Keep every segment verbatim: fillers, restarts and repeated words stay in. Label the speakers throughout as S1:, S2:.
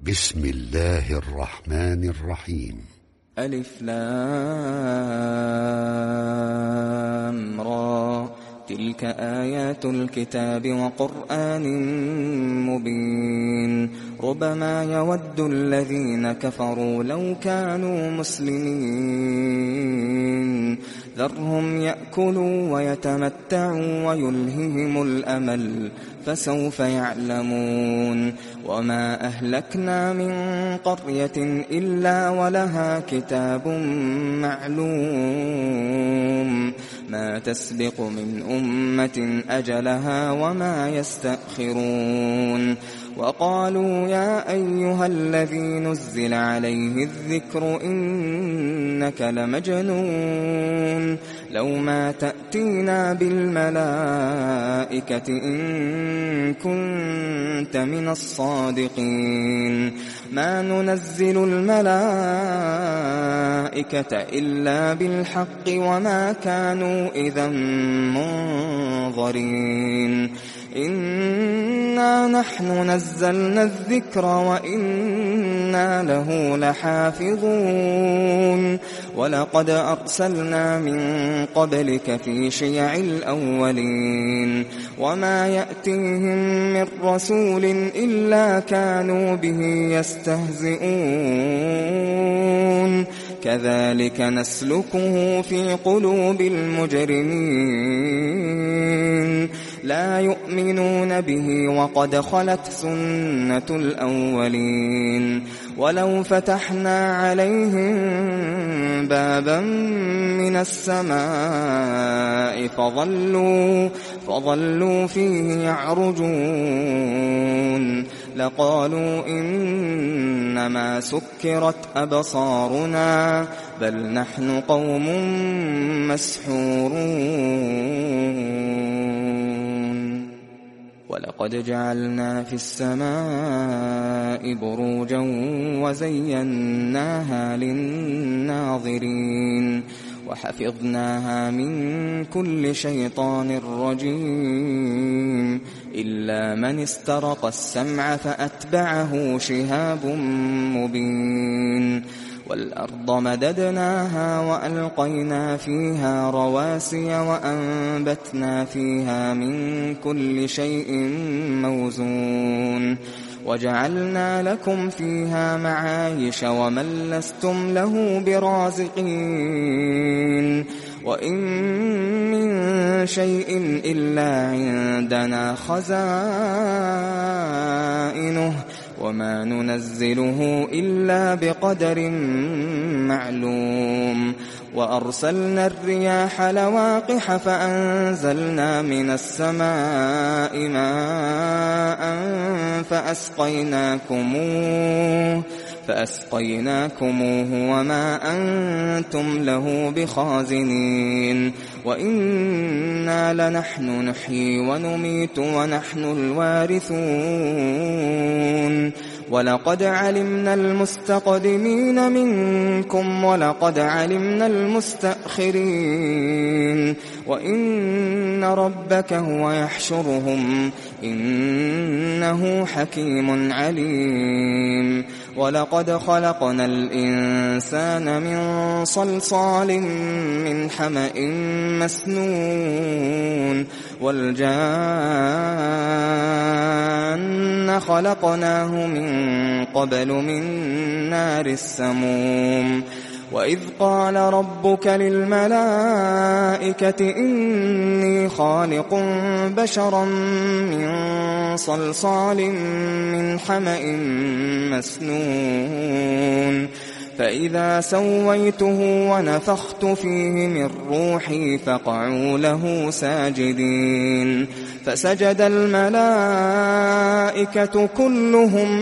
S1: بسم الله الرحمن الرحيم.
S2: ألف لام را، تلك آيات الكتاب وقرآن مبين. ربما يود الذين كفروا لو كانوا مسلمين، ذرهم يأكلوا ويتمتعوا ويلههم الأمل، فسوف يعلمون. وما أهلكنا من قرية إلا ولها كتاب معلوم، ما تسبق من أمة أجلها وما يستأخرون. وقالوا يا أيها الذي نزل عليه الذكر إنك لمجنون، لو ما تأتينا بالملائكة إن كنت من الصادقين. ما ننزل الملائكة إلا بالحق وما كانوا إذا منظرين. إنا نحن نزلنا الذكر وإنا له لحافظون. ولقد أرسلنا من قبلك في شيع الأولين، وما يأتيهم من رسول إلا كانوا به يستهزئون. كذلك نسلكه في قلوب المجرمين، لا يؤمنون به وقد خلت سنة الأولين. ولو فتحنا عليهم بابا من السماء فظلوا, فظلوا فيه يعرجون لقالوا إنما سكرت أبصارنا بل نحن قوم مسحورون. ولقد جعلنا في السماء بروجا وزيناها للناظرين وحفظناها من كل شيطان رجيم إلا من استرق السمع فأتبعه شهاب مبين. والأرض مددناها وألقينا فيها رواسي وأنبتنا فيها من كل شيء موزون وجعلنا لكم فيها معايش ومن لستم له برازقين. وإن من شيء إلا عندنا خزائنه وما ننزله إلا بقدر معلوم. وأرسلنا الرياح لواقح فأنزلنا من السماء ماء فأسقيناكموه فأسقيناكموه وما أنتم له بخازنين. وإنا لنحن نحيي ونميت ونحن الوارثون. ولقد علمنا المستقدمين منكم ولقد علمنا المستأخرين وإن ربك هو يحشرهم إنه حكيم عليم. ولقد خلقنا الإنسان من صلصال من حمأ مسنون والجان خلقناه من قبل من نار السموم. وإذ قال ربك للملائكة إني خالق بشرا من صلصال من حمأ مسنون فإذا سويته ونفخت فيه من روحي فقعوا له ساجدين. فسجد الملائكة كلهم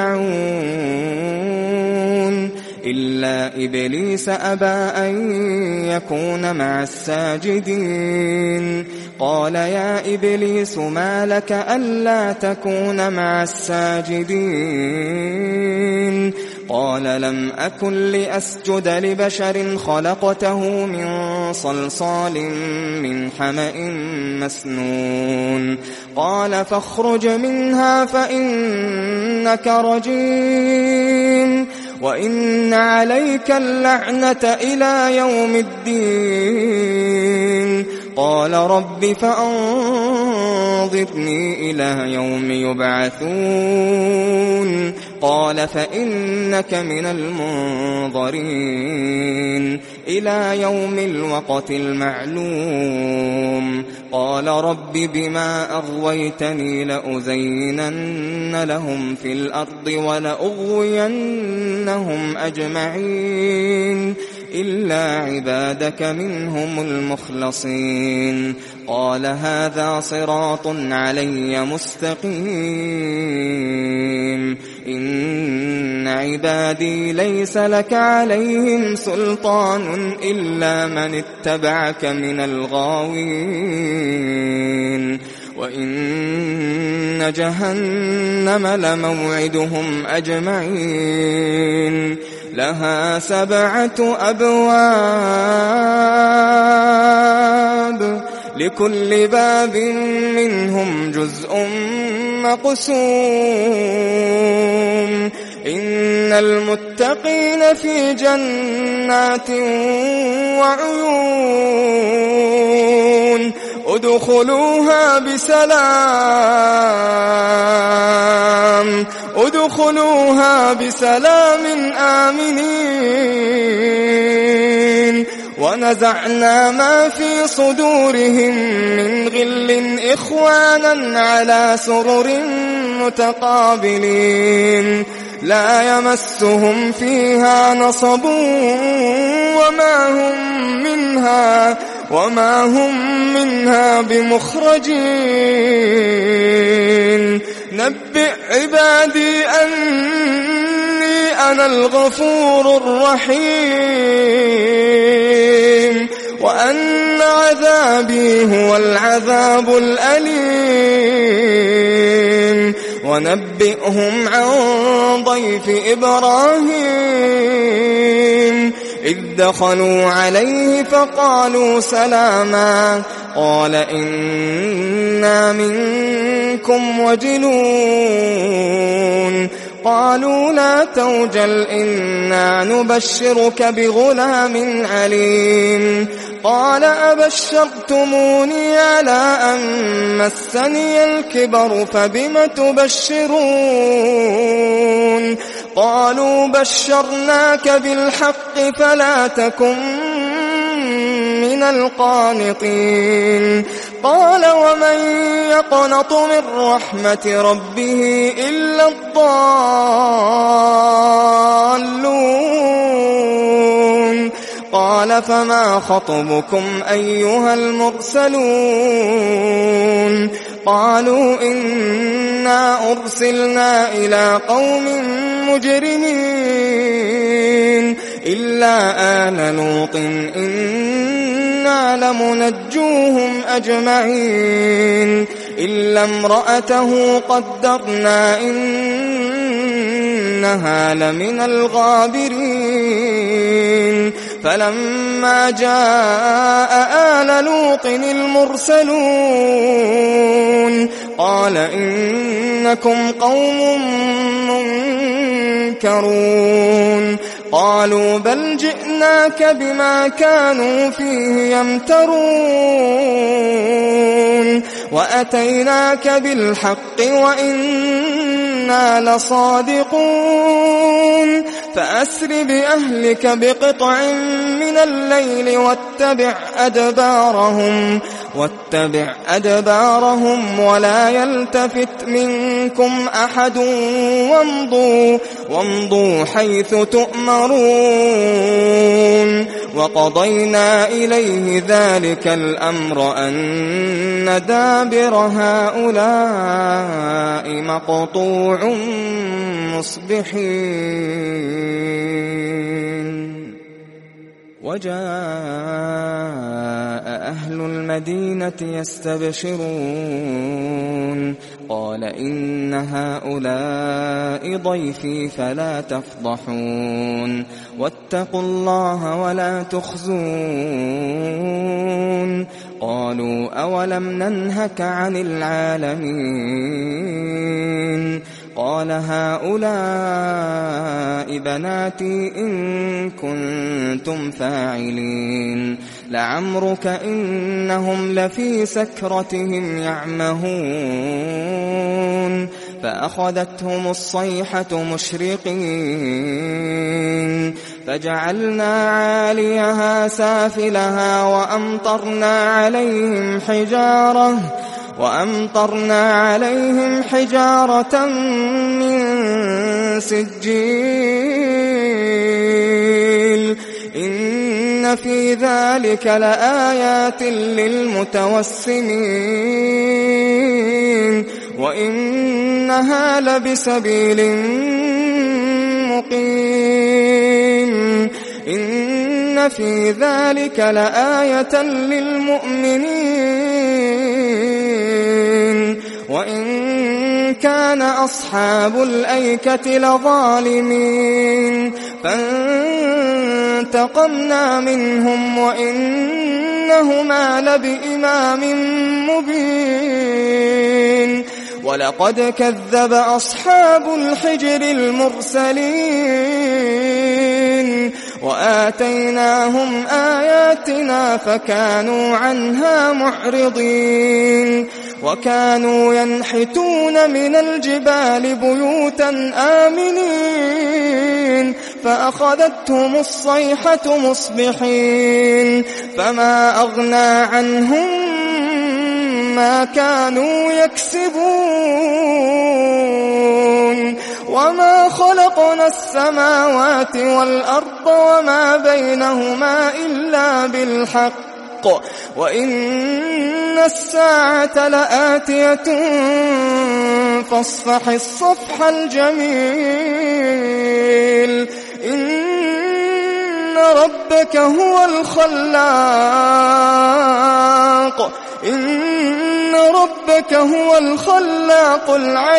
S2: أجمعون إلا إبليس أبى أن يكون مع الساجدين. قال يا إبليس ما لك ألا تكون مع الساجدين؟ قال قال لم أكن لأسجد لبشر خلقته من صلصال من حمأ مسنون قال فاخرج منها فإنك رجيم وإن عليك اللعنة إلى يوم الدين قال رب فأنظرني إلى يوم يبعثون قال فإنك من المنظرين إلى يوم الوقت المعلوم قال رب بما أغويتني لأزينن لهم في الأرض ولأغوينهم أجمعين إلا عبادك منهم المخلصين قال هذا صراط علي مستقيم إن عبادي ليس لك عليهم سلطان إلا من اتبعك من الغاوين وإن جهنم لموعدهم أجمعين لها سبعة أبواب لكل باب منهم جزء مقسوم إن المتقين في جنات وعيون ادخلوها بسلام ادخلوها بسلام آمنين ونزعنا ما في صدورهم من غل إخوانا على سرر متقابلين لا يمسهم فيها نصب وما هم منها وما هم منها بمخرجين نبئ عبادي أني أنا الغفور الرحيم وأن عذابي هو العذاب الأليم ونبئهم عن ضيف إبراهيم إذ دخلوا عليه فقالوا سلاما قال إنا منكم وجلون قالوا لا توجل إنا نبشرك بغلام عليم قال أبشرتموني على أن مسني الكبر فبم تبشرون قالوا بشرناك بالحق فلا تكن من القانطين قال ومن يقنط من رحمة ربه إلا الضالون قال فما خطبكم أيها المرسلون قالوا إنا أرسلنا إلى قوم مجرمين إلا آل لوط إنا لمنجوهم أجمعين إلا امرأته قدرنا إنها لمن الغابرين فلما جاء آل لوط المرسلون قال إنكم قوم منكرون قالوا بل جئناك بما كانوا فيه يمترون وأتيناك بالحق وإنا لصادقون فأسر بأهلك بقطع من الليل واتبع أدبارهم واتبع أدبارهم ولا يلتفت منكم أحد وامضوا وامضوا حيث تؤمرون وقضينا إليه ذلك الأمر أن دابر هؤلاء مقطوع مصبحين وجاء أهل المدينة يستبشرون قال إن هؤلاء ضيفي فلا تفضحون واتقوا الله ولا تخزون قالوا أولم ننهك عن العالمين قال هؤلاء بناتي إن كنتم فاعلين لعمرك إنهم لفي سكرتهم يعمهون فأخذتهم الصيحة مشرقين فجعلنا عاليها سافلها وأمطرنا عليهم حجارة وأمطرنا عليهم حجارة من سجيل إن في ذلك لآيات للمتوسمين وإنها لبسبيل مقيم إن في ذلك لآية للمؤمنين وإن كان أصحاب الأيكة لظالمين فانتقمنا منهم وإنهما لبإمام مبين ولقد كذب أصحاب الحجر المرسلين وآتيناهم آياتنا فكانوا عنها معرضين وكانوا ينحتون من الجبال بيوتا آمنين فأخذتهم الصيحة مصبحين فما أغنى عنهم ما كانوا يكسبون وما خلقنا السماوات والأرض وما بينهما إلا بالحق وإن الساعة لآتية فاصفح الصفح الجميل إن ربك هو الخلاق إن ربك هو الخلاق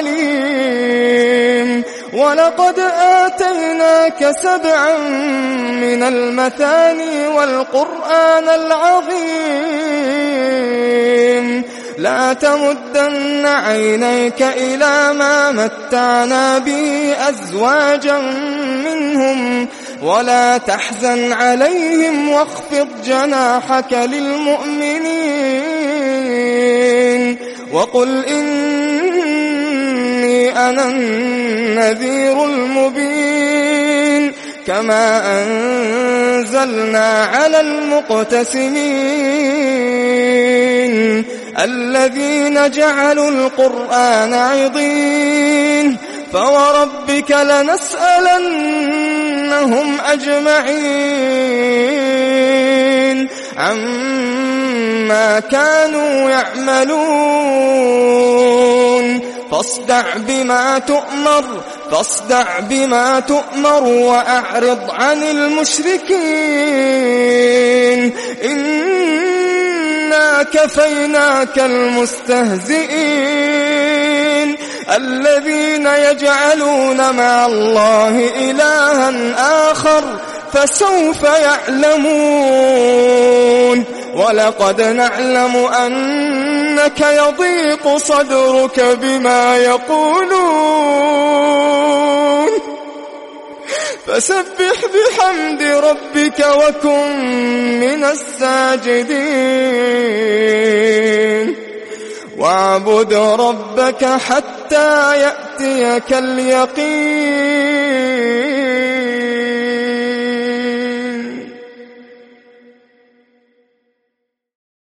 S2: العليم ولقد آتيناك سبعا من المثاني والقرآن العظيم لا تمدن عينيك إلى ما متعنا به أزواجا منهم ولا تحزن عليهم واخفض جناحك للمؤمنين وقل إني أنا النذير المبين كما أنزلنا على المقتسمين الذين جعلوا القرآن عضين فوربك لنسألنهم أجمعين عما كانوا يعملون فاصدع بما تؤمر فاصدع بما تؤمر وأعرض عن المشركين إنا كفيناك المستهزئين الذين يجعلون مع الله إلها آخر فسوف يعلمون ولقد نعلم أنك يضيق صدرك بما يقولون فسبح بحمد ربك وكن من الساجدين واعبد ربك حتى يأتيك اليقين